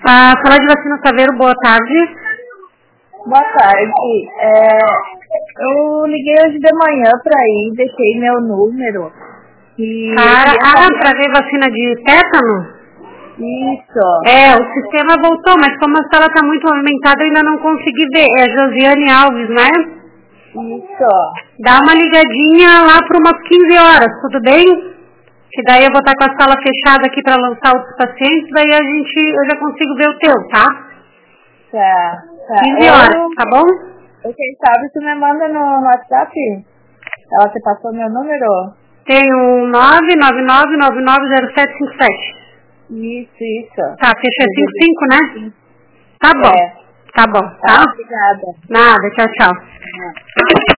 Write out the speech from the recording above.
Falar de Vacina Saveiro, boa tarde. Boa tarde. Eu liguei hoje de manhã pra ir, deixei meu número. Pra ver vacina de tétano? Isso. O sistema voltou, mas como a sala está muito movimentada, eu ainda não consegui ver. É a Josiane Alves, não é? Isso. Dá uma ligadinha lá por umas 15 horas, tudo bem? Que daí eu vou estar com a sala fechada aqui para lançar outros pacientes, daí eu já consigo ver o teu, tá? Tá. 15 horas, tá bom? Quem sabe tu me manda no WhatsApp? Ela te passou meu número? Tem o 999990757. Isso. Tá, fecha 55, né? Tá bom. Tá bom, tá? Obrigada. Nada, tchau.